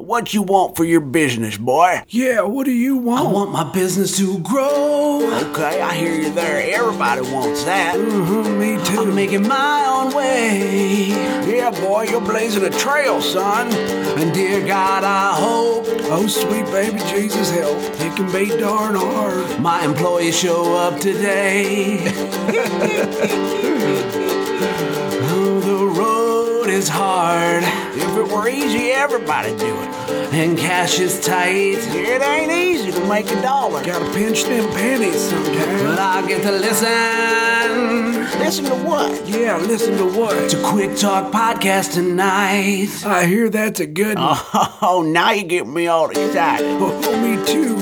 What you want for your business, boy? Yeah, what do you want? I want my business to grow. Okay, I hear you there. Everybody wants that. Me too. I'm making my own way. Yeah, boy, you're blazing a trail, son. And dear God, I hope, Oh, sweet baby Jesus, help. It can be darn hard. my employees show up today. Oh, the road is hard. If it were easy, everybody'd do it. And cash is tight. It ain't easy to make a dollar. Gotta pinch them pennies sometimes. But I get to listen Listen to what? Yeah, listen to what? to Quick Talk Podcast tonight. I hear that's a good one. Oh, now you get me all excited. Oh, me too.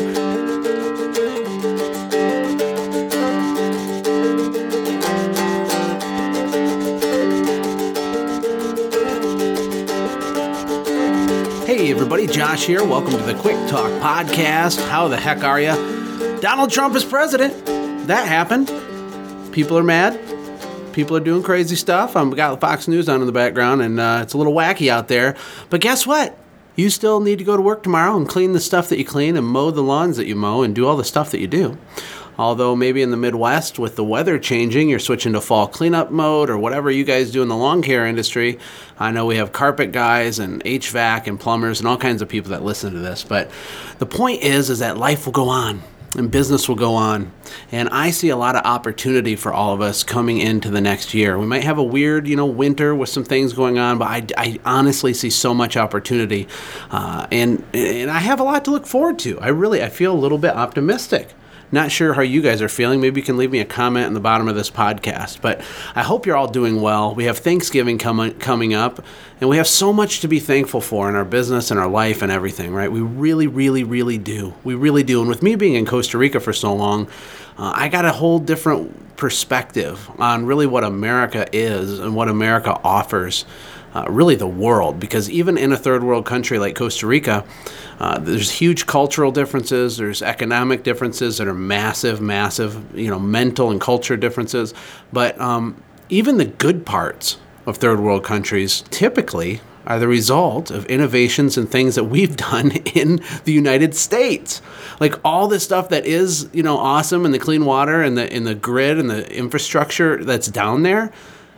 Hey everybody, Josh here. Welcome to the Quick Talk Podcast. How the heck are you? Donald Trump is president. That happened. People are mad. People are doing crazy stuff. We got Fox News on in the background, and it's a little wacky out there. But guess what? You still need to go to work tomorrow and clean the stuff that you clean and mow the lawns that you mow and do all the stuff that you do. Although maybe in the Midwest, with the weather changing, you're switching to fall cleanup mode or whatever you guys do in the lawn care industry. I know we have carpet guys and HVAC and plumbers and all kinds of people that listen to this. But the point is that life will go on and business will go on. And I see a lot of opportunity for all of us coming into the next year. We might have a weird, winter with some things going on, but I honestly see so much opportunity. And I have a lot to look forward to. I feel a little bit optimistic. Not sure how you guys are feeling. Maybe you can leave me a comment in the bottom of this podcast. But I hope you're all doing well. We have Thanksgiving coming up, and we have so much to be thankful for in our business and our life and everything, right? We really, really, really do. We really do. And with me being in Costa Rica for so long, I got a whole different perspective on really what America is and what America offers. Really the world, because even in a third world country like Costa Rica, there's huge cultural differences, there's economic differences that are massive, mental and culture differences. But even the good parts of third world countries typically are the result of innovations and things that we've done in the United States. Like all this stuff that is, awesome, and the clean water and the grid and the infrastructure that's down there,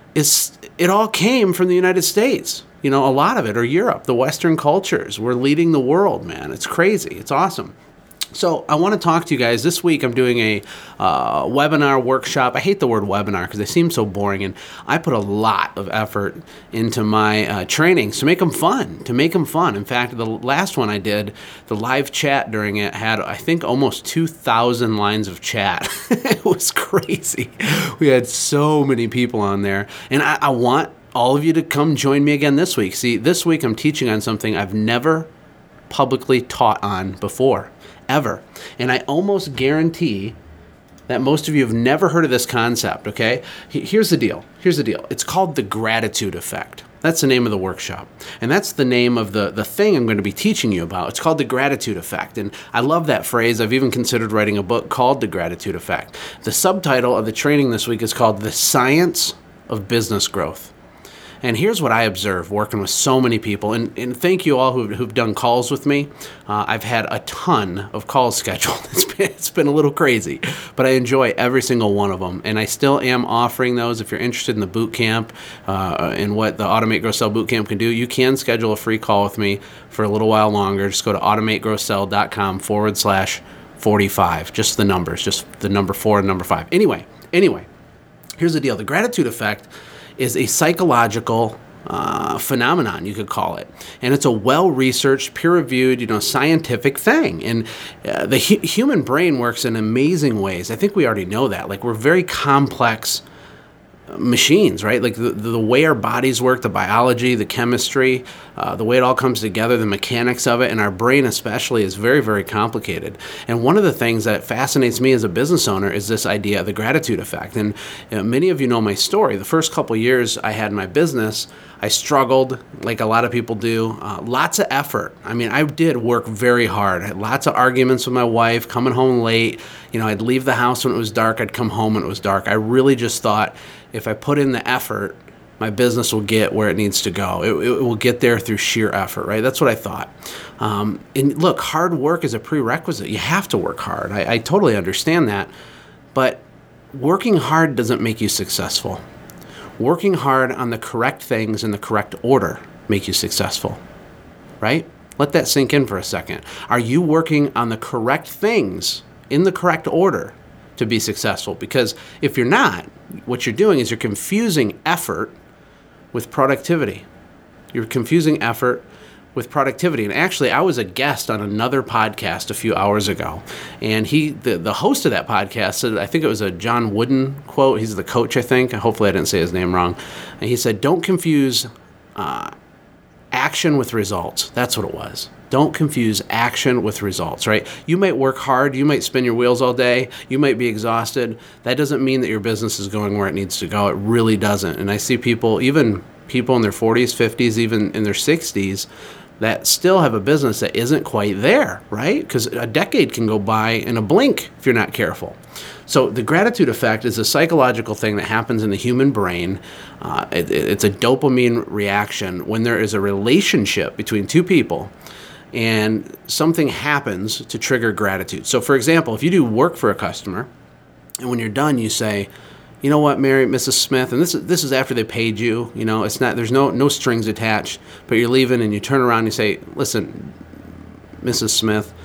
it all came from the United States. A lot of it, or Europe, the Western cultures. We're leading the world, man. It's crazy. It's awesome. So I want to talk to you guys. This week I'm doing a webinar workshop. I hate the word webinar because they seem so boring, and I put a lot of effort into my trainings to make them fun, In fact, the last one I did, the live chat during it had, I think, almost 2,000 lines of chat. It was crazy. We had so many people on there, and I want all of you to come join me again this week. See, this week I'm teaching on something I've never publicly taught on before. Ever. And I almost guarantee that most of you have never heard of this concept, okay? Here's the deal. It's called the gratitude effect. That's the name of the workshop. And that's the name of the thing I'm going to be teaching you about. It's called the gratitude effect. And I love that phrase. I've even considered writing a book called The Gratitude Effect. The subtitle of the training this week is called The Science of Business Growth. And here's what I observe working with so many people. And thank you all who've done calls with me. I've had a ton of calls scheduled. It's been a little crazy, but I enjoy every single one of them. And I still am offering those. If you're interested in the boot camp and what the Automate, Grow, Sell boot camp can do, you can schedule a free call with me for a little while longer. Just go to automategrowsell.com/45. Just the numbers, just the number 4 and number 5. Anyway, here's the deal. The gratitude effect is a psychological phenomenon, you could call it. And it's a well-researched, peer-reviewed, scientific thing. And the human brain works in amazing ways. I think we already know that. Like, we're very complex machines, right? Like the way our bodies work, the biology, the chemistry, the way it all comes together, the mechanics of it, and our brain especially is very, very complicated. And one of the things that fascinates me as a business owner is this idea of the gratitude effect. And many of you know my story. The first couple of years I had my business, I struggled like a lot of people do. Lots of effort. I mean, I did work very hard. I had lots of arguments with my wife, coming home late. I'd leave the house when it was dark. I'd come home when it was dark. I really just thought if I put in the effort, my business will get where it needs to go. It will get there through sheer effort, right? That's what I thought. And look, hard work is a prerequisite. You have to work hard. I totally understand that. But working hard doesn't make you successful. Working hard on the correct things in the correct order make you successful, right? Let that sink in for a second. Are you working on the correct things in the correct order to be successful? Because if you're not, what you're doing is you're confusing effort with productivity. You're confusing effort with productivity. And actually, I was a guest on another podcast a few hours ago, and the host of that podcast said, I think it was a John Wooden quote. He's the coach, I think. Hopefully I didn't say his name wrong. And he said, don't confuse action with results. That's what it was. Don't confuse action with results, right? You might work hard. You might spin your wheels all day. You might be exhausted. That doesn't mean that your business is going where it needs to go. It really doesn't. And I see people, even people in their 40s, 50s, even in their 60s, that still have a business that isn't quite there, right? Because a decade can go by in a blink if you're not careful. So the gratitude effect is a psychological thing that happens in the human brain. It's a dopamine reaction when there is a relationship between two people and something happens to trigger gratitude. So for example, if you do work for a customer and when you're done you say, you know what, Mary, Mrs. Smith, and this is after they paid you, it's not, there's no strings attached, but you're leaving and you turn around and you say, listen, Mrs. Smith,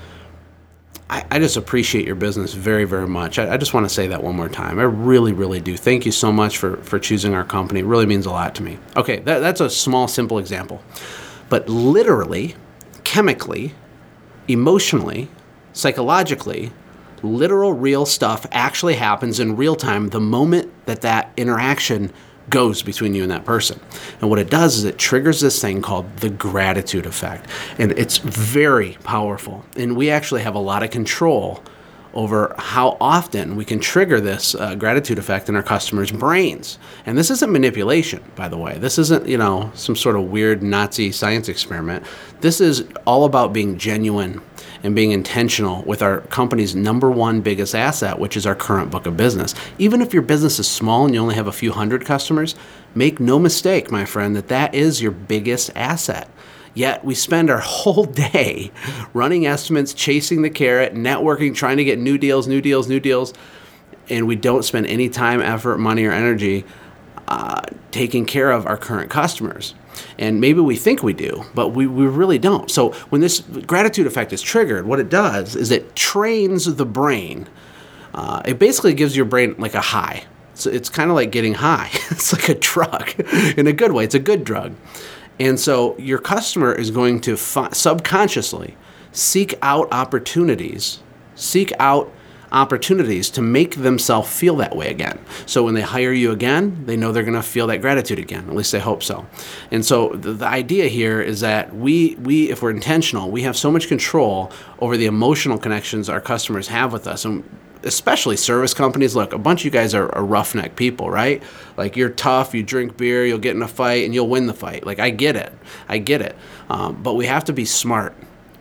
I just appreciate your business very, very much. I just want to say that one more time. I really, really do. Thank you so much for choosing our company. It really means a lot to me. Okay, that's a small, simple example. But literally, chemically, emotionally, psychologically, literal, real stuff actually happens in real time the moment that interaction goes between you and that person. And what it does is it triggers this thing called the gratitude effect. And it's very powerful. And we actually have a lot of control over how often we can trigger this gratitude effect in our customers' brains. And this isn't manipulation, by the way. This isn't, some sort of weird Nazi science experiment. This is all about being genuine and being intentional with our company's number one biggest asset, which is our current book of business. Even if your business is small and you only have a few hundred customers, make no mistake, my friend, that is your biggest asset. Yet we spend our whole day running estimates, chasing the carrot, networking, trying to get new deals, and we don't spend any time, effort, money, or energy taking care of our current customers. And maybe we think we do, but we really don't. So when this gratitude effect is triggered, what it does is it trains the brain. It basically gives your brain like a high. So it's kind of like getting high. It's like a drug in a good way. It's a good drug. And so your customer is going to subconsciously seek out opportunities to make themselves feel that way again. So when they hire you again, they know they're going to feel that gratitude again. At least they hope so. And so the idea here is that we, if we're intentional, we have so much control over the emotional connections our customers have with us. And especially service companies. Look, a bunch of you guys are roughneck people, right? Like you're tough, you drink beer, you'll get in a fight, and you'll win the fight. Like I get it. But we have to be smart.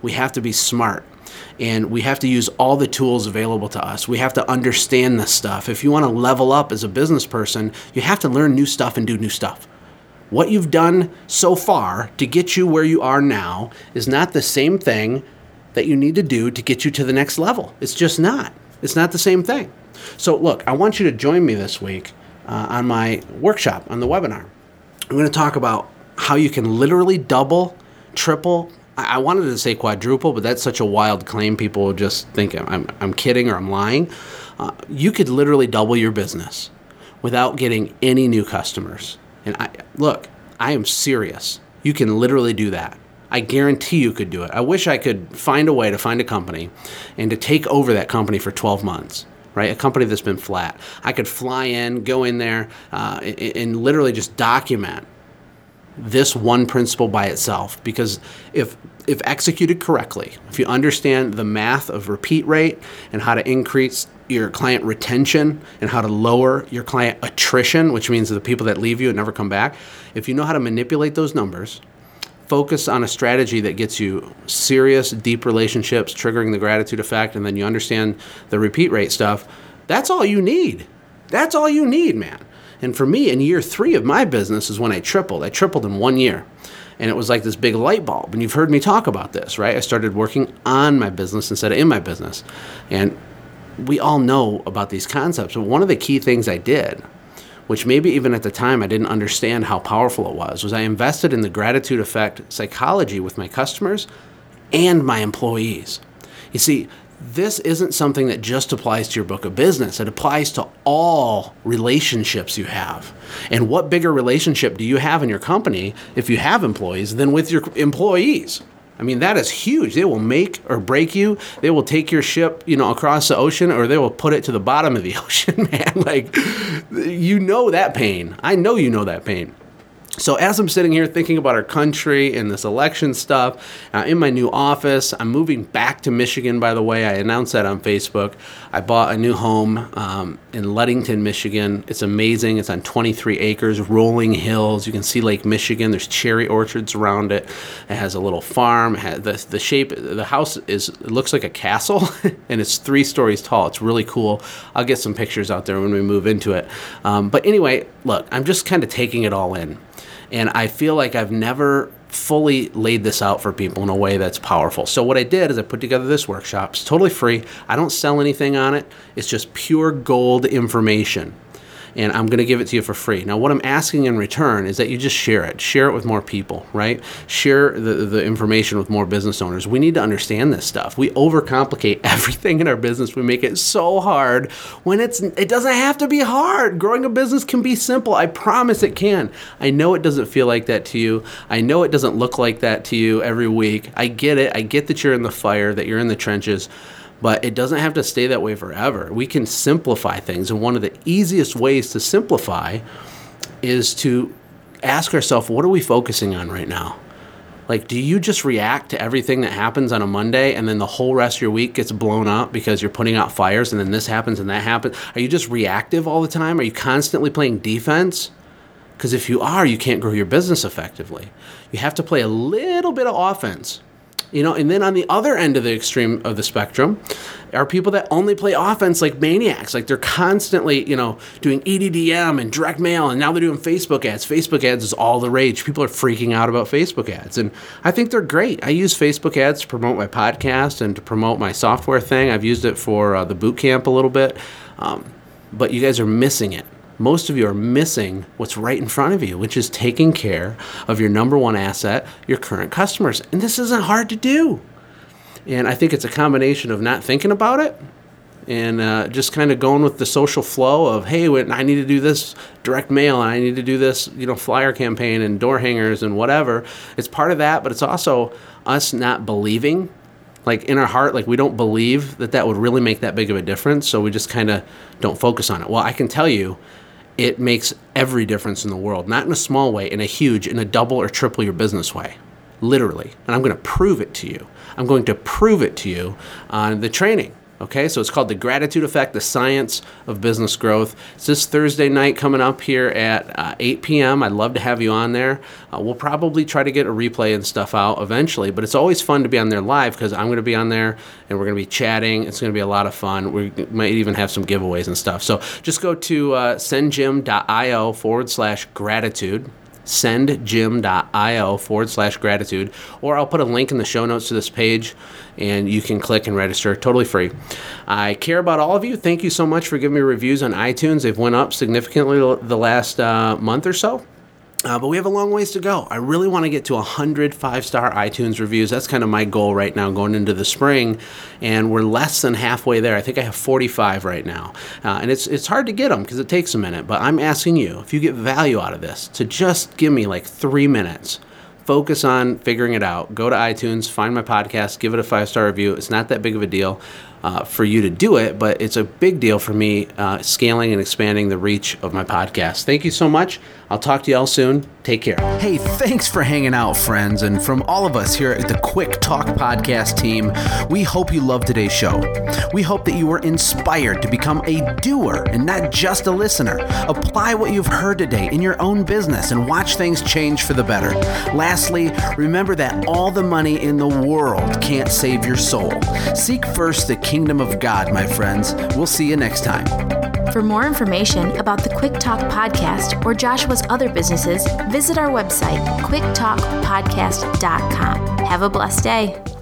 And we have to use all the tools available to us. We have to understand this stuff. If you want to level up as a business person, you have to learn new stuff and do new stuff. What you've done so far to get you where you are now is not the same thing that you need to do to get you to the next level. It's just not. It's not the same thing. So look, I want you to join me this week on my workshop, on the webinar. I'm going to talk about how you can literally double, triple, I wanted to say quadruple, but that's such a wild claim. People will just think I'm kidding or I'm lying. You could literally double your business without getting any new customers. And I am serious. You can literally do that. I guarantee you could do it. I wish I could find a way to find a company and to take over that company for 12 months, right? A company that's been flat. I could fly in, go in there, and literally just document this one principle by itself. Because if executed correctly, if you understand the math of repeat rate and how to increase your client retention and how to lower your client attrition, which means the people that leave you and never come back, if you know how to manipulate those numbers, focus on a strategy that gets you serious, deep relationships, triggering the gratitude effect, and then you understand the repeat rate stuff, that's all you need. That's all you need, man. And for me, in year 3 of my business is when I tripled. I tripled in 1 year. And it was like this big light bulb. And you've heard me talk about this, right? I started working on my business instead of in my business. And we all know about these concepts. But one of the key things I did, which maybe even at the time I didn't understand how powerful it was I invested in the gratitude effect psychology with my customers and my employees. You see, this isn't something that just applies to your book of business. It applies to all relationships you have. And what bigger relationship do you have in your company, if you have employees, than with your employees? I mean, that is huge. They will make or break you. They will take your ship, across the ocean, or they will put it to the bottom of the ocean, man. Like, you know that pain. I know you know that pain. So as I'm sitting here thinking about our country and this election stuff, in my new office, I'm moving back to Michigan, by the way. I announced that on Facebook. I bought a new home in Ludington, Michigan. It's amazing. It's on 23 acres, rolling hills. You can see Lake Michigan. There's cherry orchards around it. It has a little farm. It has the shape, the house it looks like a castle, and it's 3 stories tall. It's really cool. I'll get some pictures out there when we move into it. But anyway, look, I'm just kind of taking it all in. And I feel like I've never fully laid this out for people in a way that's powerful. So what I did is I put together this workshop. It's totally free. I don't sell anything on it. It's just pure gold information. And I'm going to give it to you for free. Now, what I'm asking in return is that you just share it. Share it with more people, right? Share the information with more business owners. We need to understand this stuff. We overcomplicate everything in our business. We make it so hard when it doesn't have to be hard. Growing a business can be simple. I promise it can. I know it doesn't feel like that to you. I know it doesn't look like that to you every week. I get it. I get that you're in the fire, that you're in the trenches. But it doesn't have to stay that way forever. We can simplify things. And one of the easiest ways to simplify is to ask ourselves, what are we focusing on right now? Like, do you just react to everything that happens on a Monday and then the whole rest of your week gets blown up because you're putting out fires and then this happens and that happens? Are you just reactive all the time? Are you constantly playing defense? Because if you are, you can't grow your business effectively. You have to play a little bit of offense. And then on the other end of the extreme of the spectrum are people that only play offense like maniacs. Like they're constantly, doing EDDM and direct mail, and now they're doing Facebook ads. Facebook ads is all the rage. People are freaking out about Facebook ads, and I think they're great. I use Facebook ads to promote my podcast and to promote my software thing. I've used it for the boot camp a little bit, but you guys are missing it. Most of you are missing what's right in front of you, which is taking care of your number one asset, your current customers. And this isn't hard to do. And I think it's a combination of not thinking about it and just kind of going with the social flow of, hey, I need to do this direct mail and I need to do this, flyer campaign and door hangers and whatever. It's part of that, but it's also us not believing. Like in our heart, like we don't believe that would really make that big of a difference. So we just kind of don't focus on it. Well, I can tell you, it makes every difference in the world, not in a small way, in a huge, in a double or triple your business way, literally. And I'm going to prove it to you. I'm going to prove it to you on the training. Okay, so it's called The Gratitude Effect, the Science of Business Growth. It's this Thursday night coming up here at 8 p.m. I'd love to have you on there. We'll probably try to get a replay and stuff out eventually, but it's always fun to be on there live because I'm going to be on there and we're going to be chatting. It's going to be a lot of fun. We might even have some giveaways and stuff. So just go to sendjim.io/gratitude. sendjim.io/gratitude, or I'll put a link in the show notes to this page and you can click and register, totally free. I care about all of you. Thank you so much for giving me reviews on iTunes. They've went up significantly the last month or so. But we have a long ways to go. I really want to get to 100 5-star iTunes reviews. That's kind of my goal right now going into the spring, and we're less than halfway there. I think I have 45 right now, and it's hard to get them because it takes a minute, but I'm asking you, if you get value out of this, to just give me like 3 minutes. Focus on figuring it out. Go to iTunes, find my podcast, give it a 5-star review. It's not that big of a deal for you to do it, but it's a big deal for me scaling and expanding the reach of my podcast. Thank you so much. I'll talk to you all soon. Take care. Hey, thanks for hanging out, friends. And from all of us here at the Quick Talk Podcast team, we hope you loved today's show. We hope that you were inspired to become a doer and not just a listener. Apply what you've heard today in your own business and watch things change for the better. Lastly, remember that all the money in the world can't save your soul. Seek first the kingdom of God, my friends. We'll see you next time. For more information about the Quick Talk Podcast or Joshua's other businesses, visit our website, quicktalkpodcast.com. Have a blessed day.